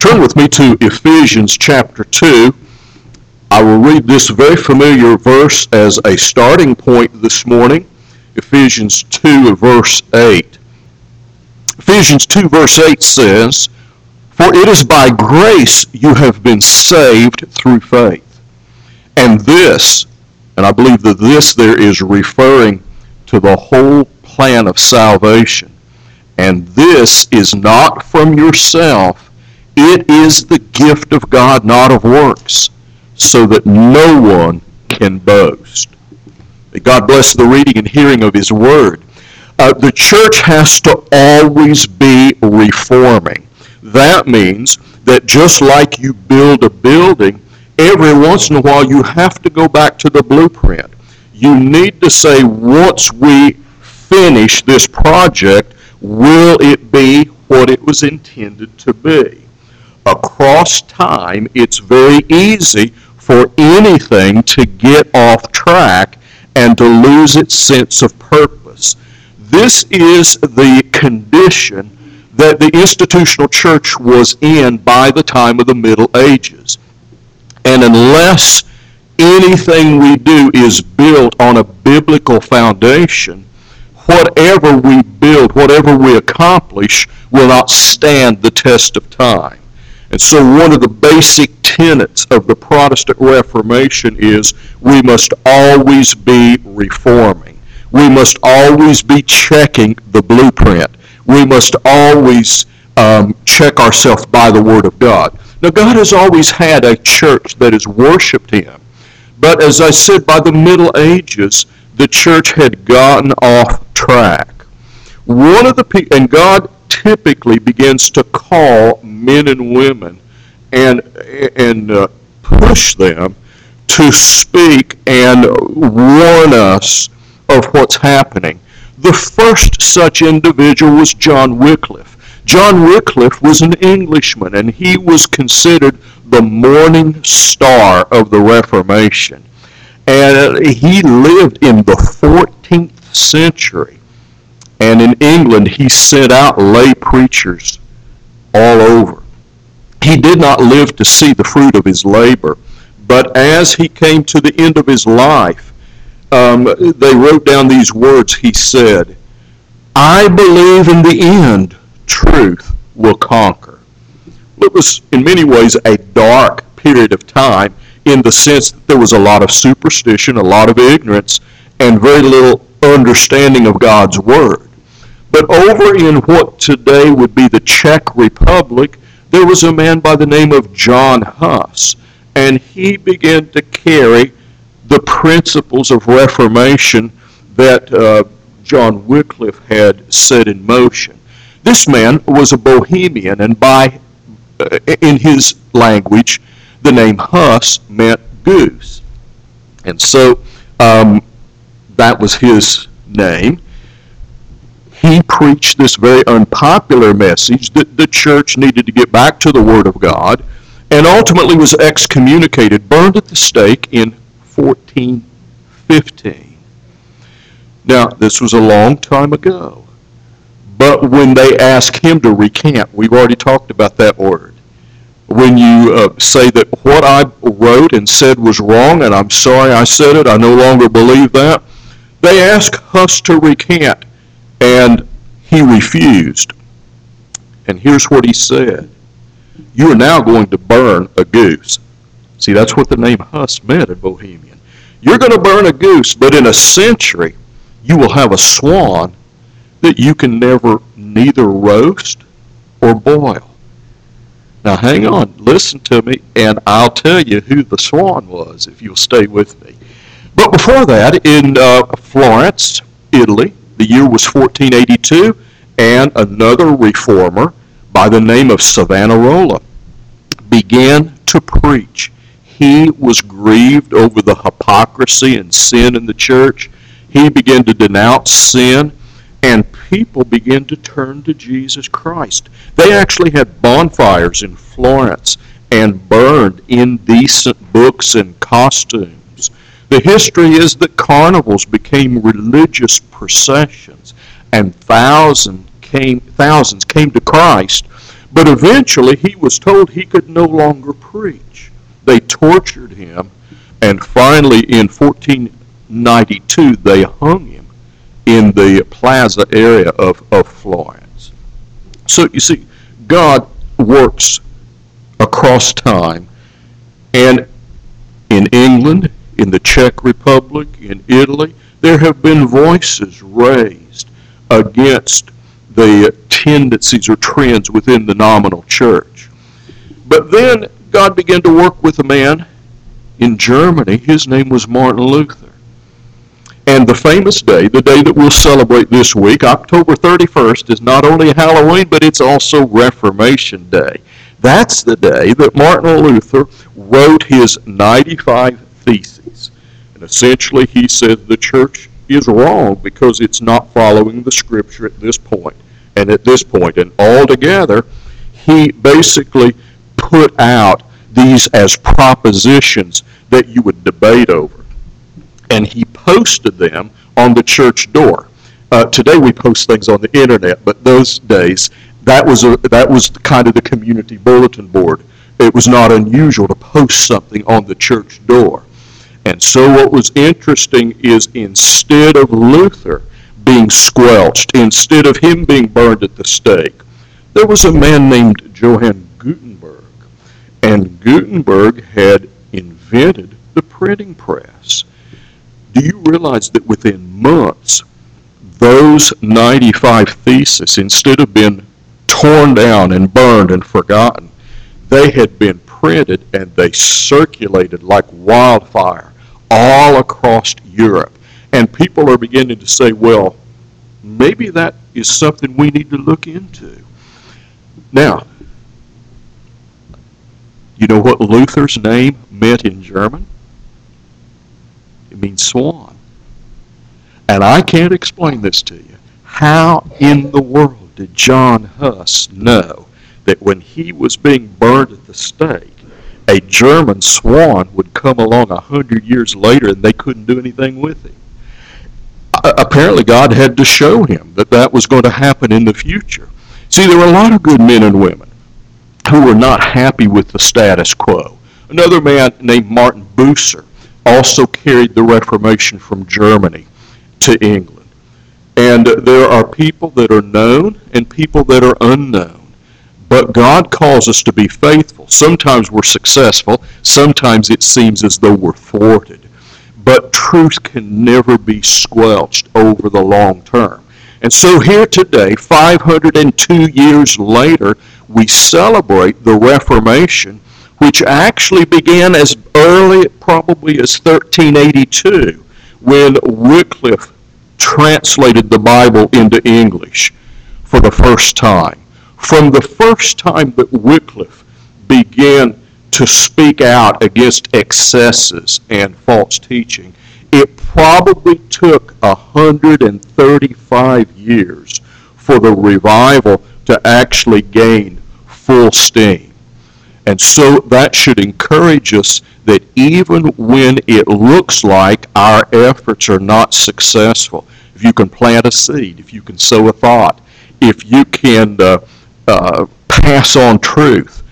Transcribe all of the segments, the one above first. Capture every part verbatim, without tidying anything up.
Turn with me to Ephesians chapter two. I will read this very familiar verse as a starting point this morning. Ephesians two, verse eight. Ephesians two, verse eight says, "For it is by grace you have been saved through faith. And this," and I believe that this there is referring to the whole plan of salvation, "and this is not from yourself. It is the gift of God, not of works, so that no one can boast." May God bless the reading and hearing of His Word. Uh, the church has to always be reforming. That means that just like you build a building, every once in a while you have to go back to the blueprint. You need to say, once we finish this project, will it be what it was intended to be? Across time, it's very easy for anything to get off track and to lose its sense of purpose. This is the condition that the institutional church was in by the time of the Middle Ages. And unless anything we do is built on a biblical foundation, whatever we build, whatever we accomplish, will not stand the test of time. And so one of the basic tenets of the Protestant Reformation is we must always be reforming. We must always be checking the blueprint. We must always um, check ourselves by the Word of God. Now, God has always had a church that has worshiped Him. But as I said, by the Middle Ages, the church had gotten off track. One of the pe- and God typically begins to call men and women and and uh, push them to speak and warn us of what's happening. The first such individual was John Wycliffe. John Wycliffe was an Englishman, and he was considered the morning star of the Reformation. And he lived in the fourteenth century. And in England, he sent out lay preachers all over. He did not live to see the fruit of his labor, but as he came to the end of his life, um, they wrote down these words. He said, "I believe in the end, truth will conquer." It was in many ways a dark period of time in the sense that there was a lot of superstition, a lot of ignorance, and very little understanding of God's Word. But over in what today would be the Czech Republic, there was a man by the name of John Huss, and he began to carry the principles of Reformation that uh, John Wycliffe had set in motion. This man was a Bohemian, and by uh, in his language, the name Huss meant goose. And so um, that was his name. He preached this very unpopular message that the church needed to get back to the Word of God, and ultimately was excommunicated, burned at the stake in fourteen fifteen. Now, this was a long time ago, but when they asked him to recant, we've already talked about that word. When you uh, say that what I wrote and said was wrong, and I'm sorry I said it, I no longer believe that, they asked Huss to recant, and he refused. And here's what he said: "You are now going to burn a goose." See, that's what the name Huss meant in Bohemian. You're going to burn a goose, but in a century, you will have a swan that you can never neither roast or boil. Now, hang on, listen to me, and I'll tell you who the swan was, if you'll stay with me. But before that, in uh, Florence, Italy, the year was fourteen eighty-two, and another reformer by the name of Savonarola began to preach. He was grieved over the hypocrisy and sin in the church. He began to denounce sin, and people began to turn to Jesus Christ. They actually had bonfires in Florence and burned indecent books and costumes. The history is that carnivals became religious processions, and thousands came, thousands came to Christ. But eventually he was told he could no longer preach. They tortured him, and finally in fourteen ninety-two they hung him in the plaza area of, of Florence. So you see, God works across time, and in England, in the Czech Republic, in Italy, there have been voices raised against the tendencies or trends within the nominal church. But then God began to work with a man in Germany. His name was Martin Luther. And the famous day, the day that we'll celebrate this week, October thirty-first, is not only Halloween, but it's also Reformation Day. That's the day that Martin Luther wrote his ninety-five Theses. And essentially he said the church is wrong because it's not following the Scripture at this point and at this point. And altogether, he basically put out these as propositions that you would debate over. And he posted them on the church door. Uh, today we post things on the internet, but those days that was a, that was kind of the community bulletin board. It was not unusual to post something on the church door. And so what was interesting is instead of Luther being squelched, instead of him being burned at the stake, there was a man named Johann Gutenberg. And Gutenberg had invented the printing press. Do you realize that within months, those ninety-five Theses, instead of being torn down and burned and forgotten, they had been printed and they circulated like wildfire all across Europe. And people are beginning to say, well, maybe that is something we need to look into. Now, you know what Luther's name meant in German? It means swan. And I can't explain this to you. How in the world did John Huss know that when he was being burned at the stake, a German swan would come along a hundred years later and they couldn't do anything with him? Uh, apparently God had to show him that that was going to happen in the future. See, there were a lot of good men and women who were not happy with the status quo. Another man named Martin Bucer also carried the Reformation from Germany to England. And there are people that are known and people that are unknown. But God calls us to be faithful. Sometimes we're successful. Sometimes it seems as though we're thwarted. But truth can never be squelched over the long term. And so here today, five hundred two years later, we celebrate the Reformation, which actually began as early probably as thirteen eighty-two, when Wycliffe translated the Bible into English for the first time. From the first time that Wycliffe began to speak out against excesses and false teaching, it probably took one hundred thirty-five years for the revival to actually gain full steam. And so that should encourage us that even when it looks like our efforts are not successful, if you can plant a seed, if you can sow a thought, if you can uh, uh, pass on truth,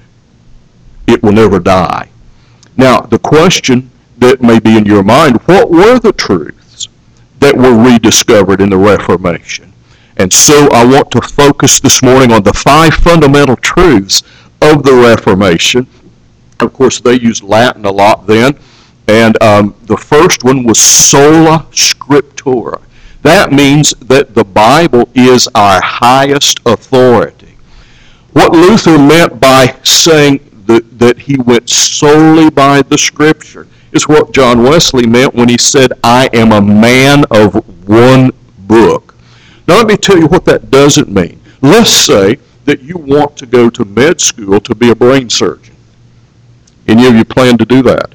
it will never die. Now, the question that may be in your mind, what were the truths that were rediscovered in the Reformation? And so I want to focus this morning on the five fundamental truths of the Reformation. Of course, they used Latin a lot then. And um, the first one was sola scriptura. That means that the Bible is our highest authority. What Luther meant by saying that, that he went solely by the Scripture is what John Wesley meant when he said, I am a man of one book. Now let me tell you what that doesn't mean. Let's say that you want to go to med school to be a brain surgeon. Any of you plan to do that?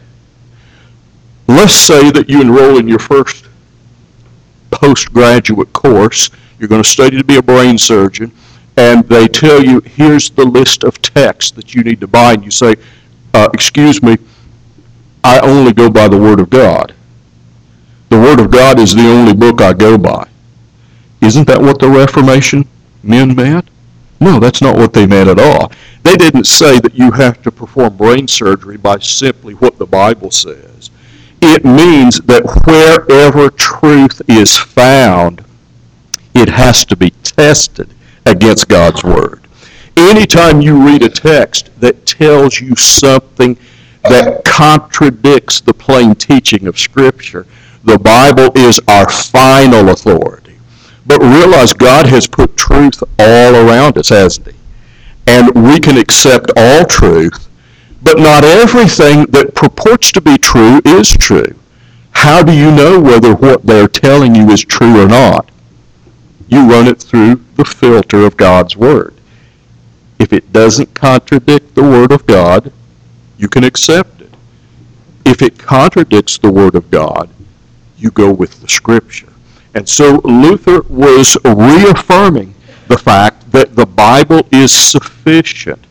Let's say that you enroll in your first postgraduate course. You're going to study to be a brain surgeon, and they tell you, here's the list of texts that you need to buy, and you say, uh, excuse me, I only go by the Word of God. The Word of God is the only book I go by. Isn't that what the Reformation men meant? No, that's not what they meant at all. They didn't say that you have to perform brain surgery by simply what the Bible says. It means that wherever truth is found, it has to be tested against God's Word. Anytime you read a text that tells you something that contradicts the plain teaching of Scripture, the Bible is our final authority. But realize God has put truth all around us, hasn't He? And we can accept all truth, but not everything that purports to be true is true. How do you know whether what they're telling you is true or not? You run it through the filter of God's Word. If it doesn't contradict the Word of God, you can accept it. If it contradicts the Word of God, you go with the Scripture. And so Luther was reaffirming the fact that the Bible is sufficient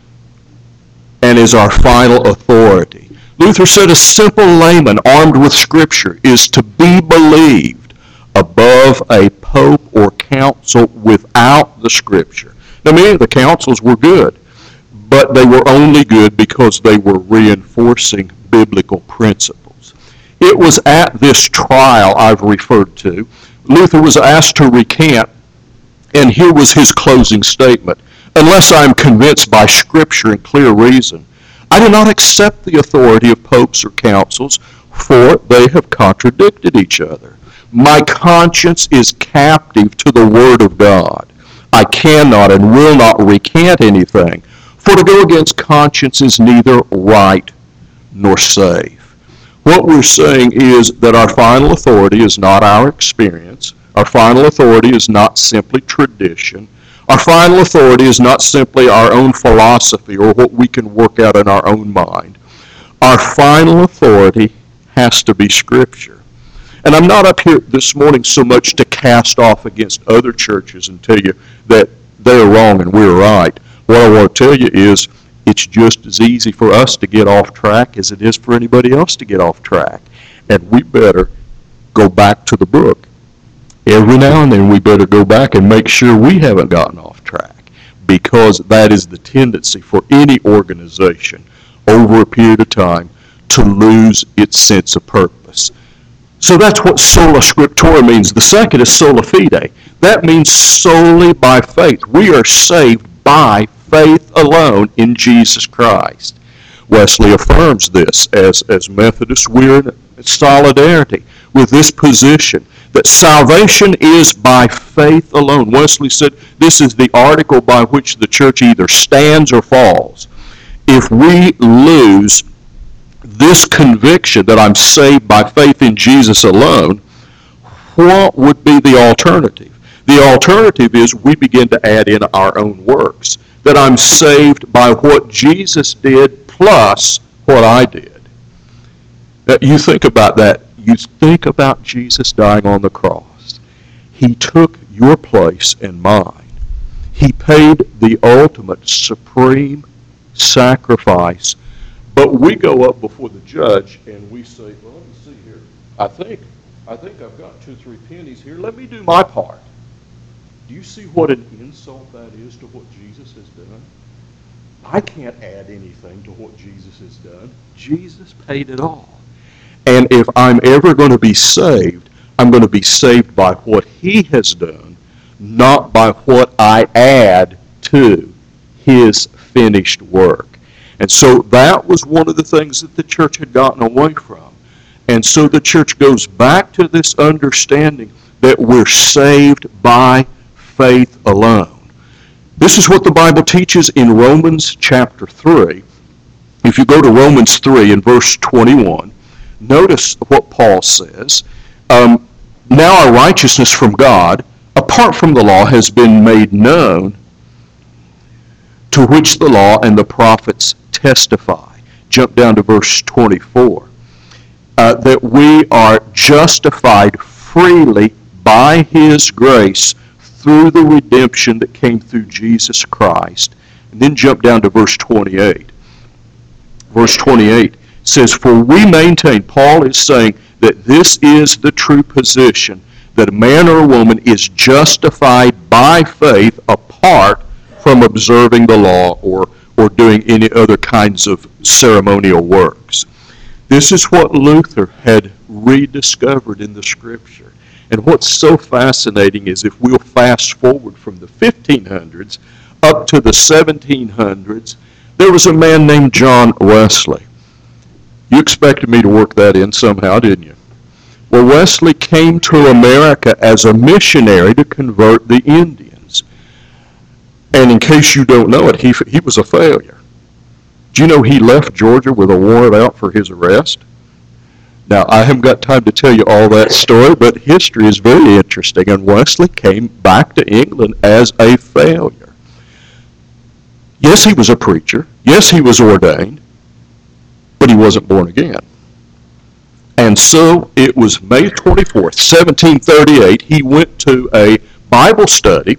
and is our final authority. Luther said a simple layman armed with Scripture is to be believed above a pope or council without the Scripture. Now, many of the councils were good, but they were only good because they were reinforcing biblical principles. It was at this trial I've referred to, Luther was asked to recant, and here was his closing statement. Unless I am convinced by Scripture and clear reason, I do not accept the authority of popes or councils, for they have contradicted each other. My conscience is captive to the Word of God. I cannot and will not recant anything, for to go against conscience is neither right nor safe. What we're saying is that our final authority is not our experience. Our final authority is not simply tradition. Our final authority is not simply our own philosophy or what we can work out in our own mind. Our final authority has to be Scripture. And I'm not up here this morning so much to cast off against other churches and tell you that they're wrong and we're right. What I want to tell you is it's just as easy for us to get off track as it is for anybody else to get off track. And we better go back to the book. Every now and then we better go back and make sure we haven't gotten off track, because that is the tendency for any organization over a period of time to lose its sense of purpose. So that's what sola scriptura means. The second is sola fide. That means solely by faith. We are saved by faith alone in Jesus Christ. Wesley affirms this as, as Methodists. We're in solidarity with this position that salvation is by faith alone. Wesley said this is the article by which the church either stands or falls. If we lose this conviction that I'm saved by faith in Jesus alone, what would be the alternative? The alternative is we begin to add in our own works, that I'm saved by what Jesus did plus what I did. Now, you think about that. You think about Jesus dying on the cross. He took your place and mine. He paid the ultimate supreme sacrifice. But we go up before the judge and we say, well, let me see here. I think, I think I've got two or three pennies here. Let me do my part. Do you see what an insult that is to what Jesus has done? I can't add anything to what Jesus has done. Jesus paid it all. And if I'm ever going to be saved, I'm going to be saved by what He has done, not by what I add to His finished work. And so that was one of the things that the church had gotten away from. And so the church goes back to this understanding that we're saved by faith alone. This is what the Bible teaches in Romans chapter three. If you go to Romans three in verse twenty-one, notice what Paul says. Um, now our righteousness from God, apart from the law, has been made known, to which the law and the prophets testify. Jump down to verse twenty-four. Uh, that we are justified freely by His grace through the redemption that came through Jesus Christ. And then jump down to verse twenty-eight. Verse twenty-eight says, for we maintain, Paul is saying that this is the true position, that a man or a woman is justified by faith apart from observing the law or, or doing any other kinds of ceremonial works. This is what Luther had rediscovered in the Scripture. And what's so fascinating is if we'll fast forward from the fifteen hundreds up to the seventeen hundreds, there was a man named John Wesley. You expected me to work that in somehow, didn't you? Well, Wesley came to America as a missionary to convert the Indians. And in case you don't know it, he, he was a failure. Do you know he left Georgia with a warrant out for his arrest? Now, I haven't got time to tell you all that story, but history is very interesting, and Wesley came back to England as a failure. Yes, he was a preacher. Yes, he was ordained, but he wasn't born again. And so it was May twenty-fourth, seventeen thirty-eight, he went to a Bible study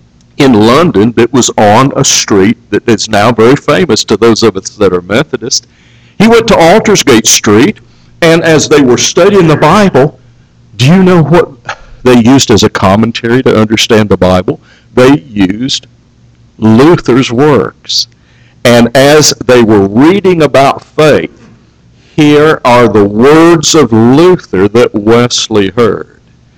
in London that was on a street that is now very famous to those of us that are Methodist. He went to Aldersgate Street, and as they were studying the Bible, do you know what they used as a commentary to understand the Bible? They used Luther's works. And as they were reading about faith, here are the words of Luther that Wesley heard.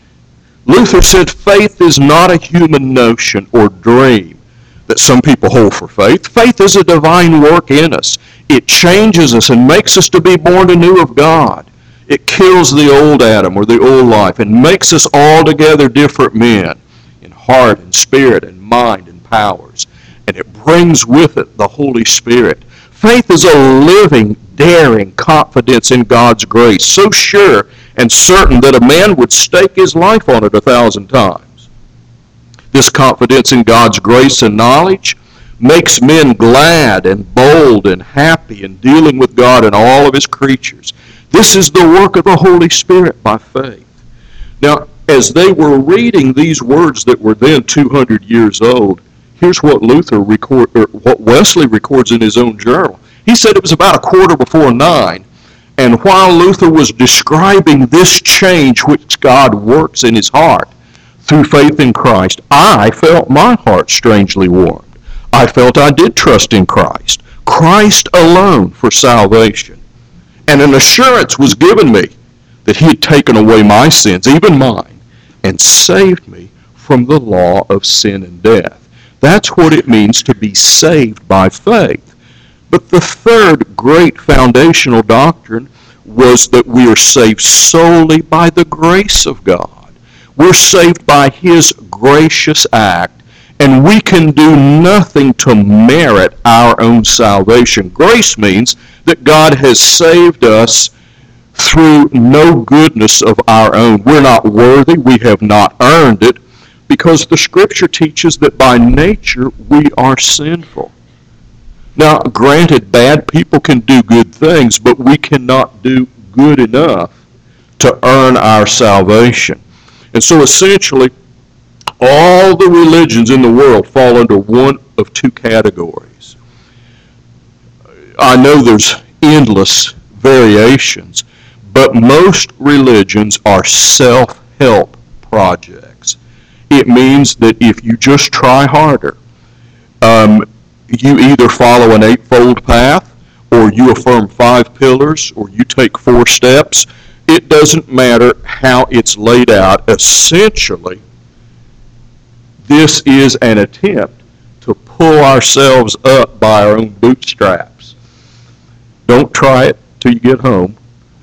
Luther said, faith is not a human notion or dream that some people hold for faith. Faith is a divine work in us. It changes us and makes us to be born anew of God. It kills the old Adam or the old life and makes us altogether different men in heart and spirit and mind and powers. And it brings with it the Holy Spirit. Faith is a living, daring confidence in God's grace, so sure and certain that a man would stake his life on it a thousand times. This confidence in God's grace and knowledge makes men glad and bold and happy in dealing with God and all of his creatures. This is the work of the Holy Spirit by faith. Now, as they were reading these words that were then two hundred years old, here's what Luther record, or what Wesley records in his own journal. He said it was about a quarter before nine, and while Luther was describing this change which God works in his heart through faith in Christ, I felt my heart strangely warmed. I felt I did trust in Christ, Christ alone for salvation. And an assurance was given me that he had taken away my sins, even mine, and saved me from the law of sin and death. That's what it means to be saved by faith. But the third great foundational doctrine was that we are saved solely by the grace of God. We're saved by his gracious act, and we can do nothing to merit our own salvation. Grace means that God has saved us through no goodness of our own. We're not worthy. We have not earned it, because the Scripture teaches that by nature we are sinful. Now, granted, bad people can do good things, but we cannot do good enough to earn our salvation. And so essentially, all the religions in the world fall under one of two categories. I know there's endless variations, but most religions are self-help projects. It means that if you just try harder, um, you either follow an eightfold path, or you affirm five pillars, or you take four steps. It doesn't matter how it's laid out. Essentially, this is an attempt to pull ourselves up by our own bootstraps. Don't try it till you get home.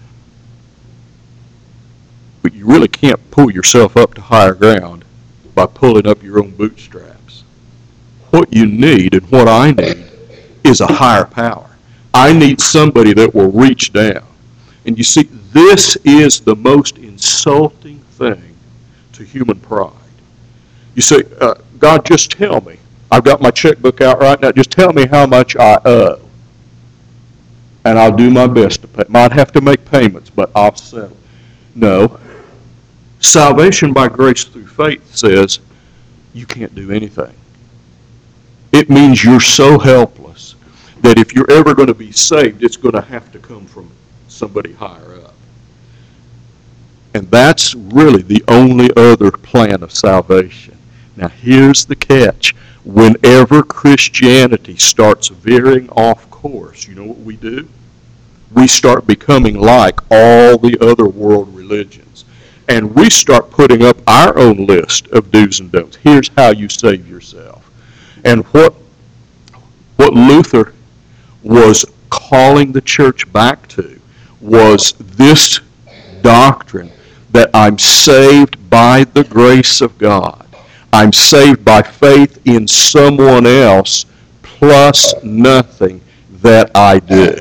But you really can't pull yourself up to higher ground by pulling up your own bootstraps. What you need and what I need is a higher power. I need somebody that will reach down. And you see, this is the most insulting thing to human pride. You say, uh, God, just tell me. I've got my checkbook out right now. Just tell me how much I owe. And I'll do my best to pay. Might have to make payments, but I'll settle. No. Salvation by grace through faith says you can't do anything. It means you're so helpless that if you're ever going to be saved, it's going to have to come from somebody higher up. And that's really the only other plan of salvation. Now here's the catch. Whenever Christianity starts veering off course, you know what we do? We start becoming like all the other world religions. And we start putting up our own list of do's and don'ts. Here's how you save yourself. And what, what Luther was calling the church back to was this doctrine that I'm saved by the grace of God. I'm saved by faith in someone else plus nothing that I do.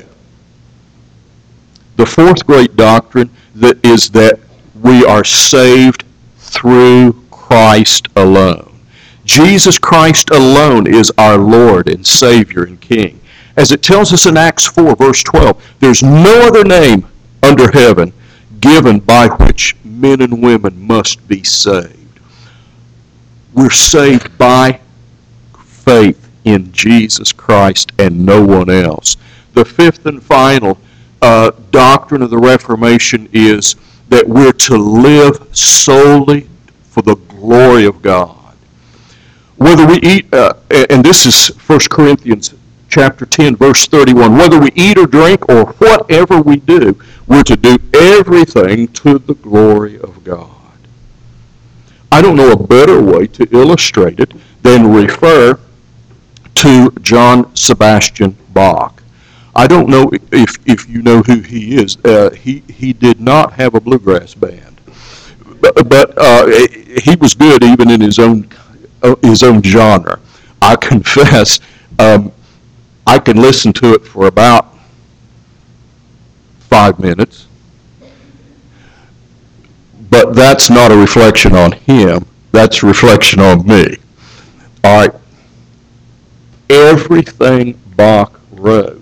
The fourth great doctrine that is that we are saved through Christ alone. Jesus Christ alone is our Lord and Savior and King. As it tells us in Acts four, verse twelve, there's no other name under heaven given by which men and women must be saved. We're saved by faith in Jesus Christ and no one else. The fifth and final uh, doctrine of the Reformation is that we're to live solely for the glory of God. Whether we eat, uh, and this is First Corinthians chapter ten, verse thirty-one, whether we eat or drink or whatever we do, we're to do everything to the glory of God. I don't know a better way to illustrate it than refer to John Sebastian Bach. I don't know if, if you know who he is. Uh, he, he did not have a bluegrass band, but, but uh, he was good even in his own uh, his own genre. I confess, um, I can listen to it for about five minutes, but that's not a reflection on him. That's a reflection on me. All right. Everything Bach wrote,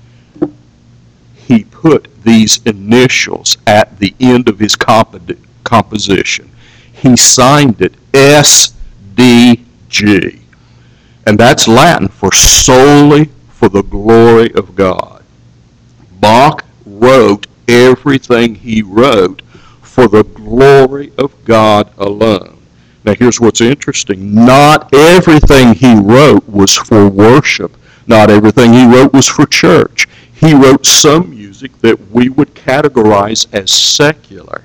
he put these initials at the end of his comp- composition. He signed it S D G. And that's Latin for solely for the glory of God. Bach wrote everything he wrote for the glory of God alone. Now here's what's interesting. Not everything he wrote was for worship. Not everything he wrote was for church. He wrote some music that we would categorize as secular.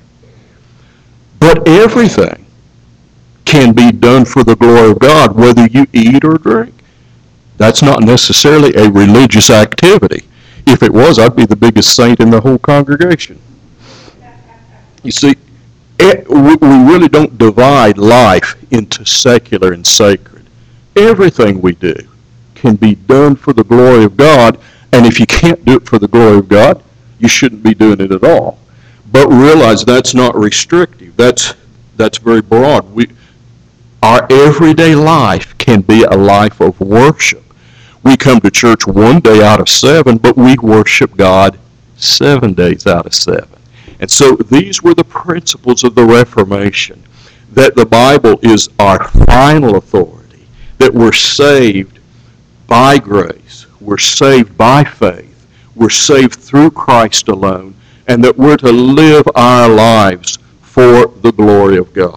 But everything can be done for the glory of God, whether you eat or drink. That's not necessarily a religious activity. If it was, I'd be the biggest saint in the whole congregation. You see, it, we, we really don't divide life into secular and sacred. Everything we do can be done for the glory of God, and if you can't do it for the glory of God, you shouldn't be doing it at all. But realize that's not restrictive. That's that's very broad. We, our everyday life can be a life of worship. We come to church one day out of seven, but we worship God seven days out of seven. And so these were the principles of the Reformation, that the Bible is our final authority, that we're saved by grace, we're saved by faith, we're saved through Christ alone, and that we're to live our lives for the glory of God.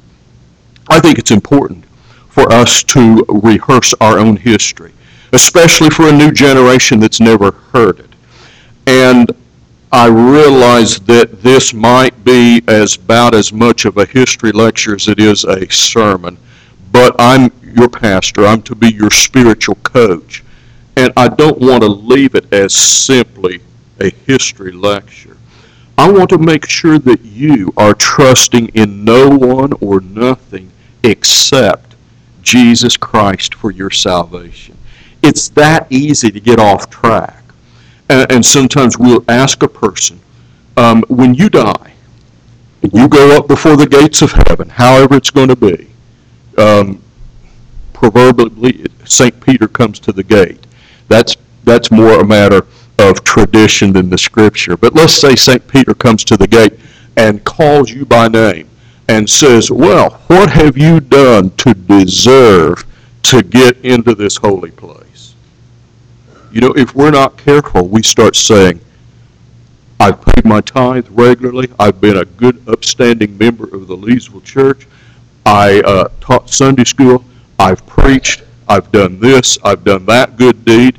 I think it's important for us to rehearse our own history, especially for a new generation that's never heard it. And I realize that this might be as about as much of a history lecture as it is a sermon, but I'm your pastor. I'm to be your spiritual coach. And I don't want to leave it as simply a history lecture. I want to make sure that you are trusting in no one or nothing except Jesus Christ for your salvation. It's that easy to get off track. And, and sometimes we'll ask a person, um, when you die, and you go up before the gates of heaven, however it's going to be, um, proverbially Saint Peter comes to the gate. That's that's more a matter of tradition than the Scripture. But let's say Saint Peter comes to the gate and calls you by name and says, well, what have you done to deserve to get into this holy place? You know, if we're not careful, we start saying, I've paid my tithe regularly. I've been a good, upstanding member of the Leesville Church. I uh, taught Sunday school. I've preached. I've done this, I've done that good deed.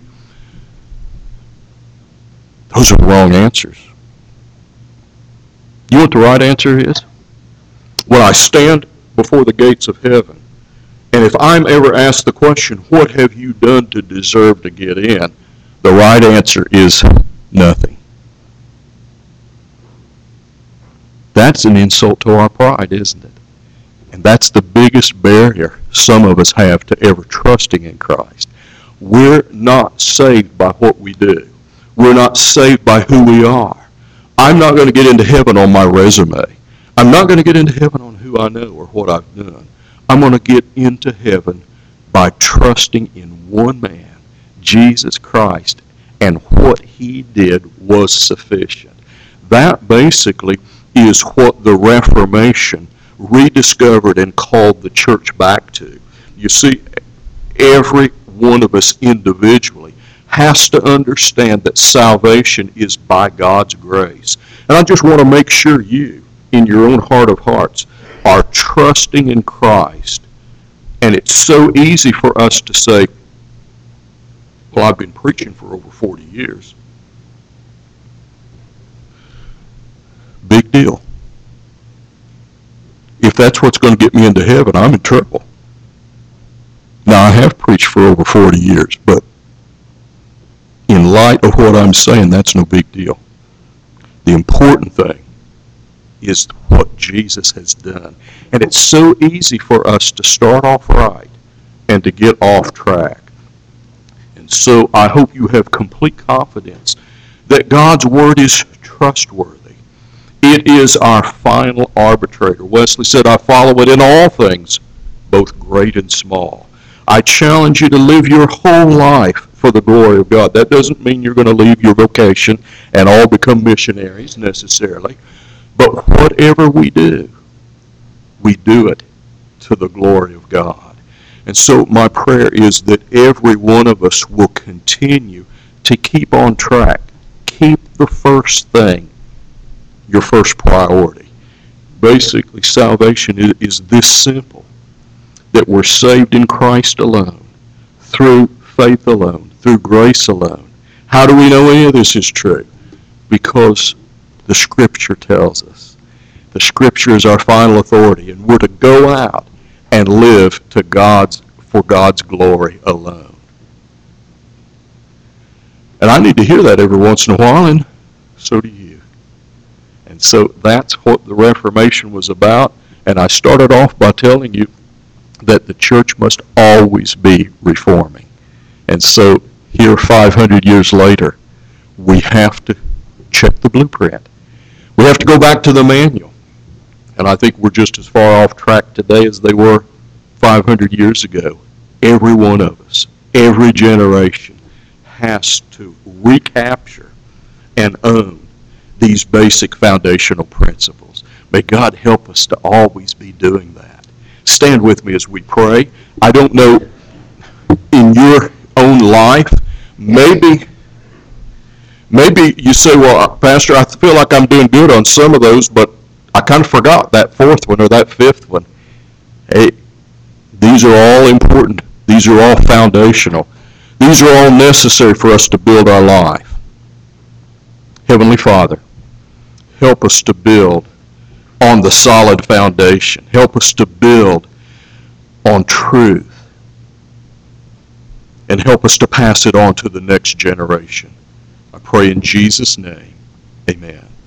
Those are wrong answers. You know what the right answer is? When I stand before the gates of heaven, and if I'm ever asked the question, what have you done to deserve to get in? The right answer is nothing. That's an insult to our pride, isn't it? And that's the biggest barrier some of us have to ever trusting in Christ. We're not saved by what we do. We're not saved by who we are. I'm not going to get into heaven on my resume. I'm not going to get into heaven on who I know or what I've done. I'm going to get into heaven by trusting in one man, Jesus Christ, and what he did was sufficient. That basically is what the Reformation rediscovered and called the church back to. You see, every one of us individually has to understand that salvation is by God's grace. And I just want to make sure you, in your own heart of hearts, are trusting in Christ. And it's so easy for us to say, well, I've been preaching for over forty years. Big deal. If that's what's going to get me into heaven, I'm in trouble. Now, I have preached for over forty years, but in light of what I'm saying, that's no big deal. The important thing is what Jesus has done. And it's so easy for us to start off right and to get off track. And so I hope you have complete confidence that God's Word is trustworthy. It is our final arbitrator. Wesley said, I follow it in all things, both great and small. I challenge you to live your whole life for the glory of God. That doesn't mean you're going to leave your vocation and all become missionaries necessarily. But whatever we do, we do it to the glory of God. And so my prayer is that every one of us will continue to keep on track. Keep the first thing your first priority. Basically, salvation is, is this simple, that we're saved in Christ alone, through faith alone, through grace alone. How do we know any of this is true? Because the Scripture tells us. The Scripture is our final authority, and we're to go out and live to God's for God's glory alone. And I need to hear that every once in a while, and so do you. And so that's what the Reformation was about. And I started off by telling you that the church must always be reforming. And so here five hundred years later, we have to check the blueprint. We have to go back to the manual. And I think we're just as far off track today as they were five hundred years ago. Every one of us, every generation, has to recapture and own these basic foundational principles. May God help us to always be doing that. Stand with me as we pray. I don't know, in your own life, maybe maybe you say, well, Pastor, I feel like I'm doing good on some of those, but I kind of forgot that fourth one or that fifth one. Hey, these are all important. These are all foundational. These are all necessary for us to build our life. Heavenly Father, help us to build on the solid foundation. Help us to build on truth. And help us to pass it on to the next generation. I pray in Jesus' name, amen.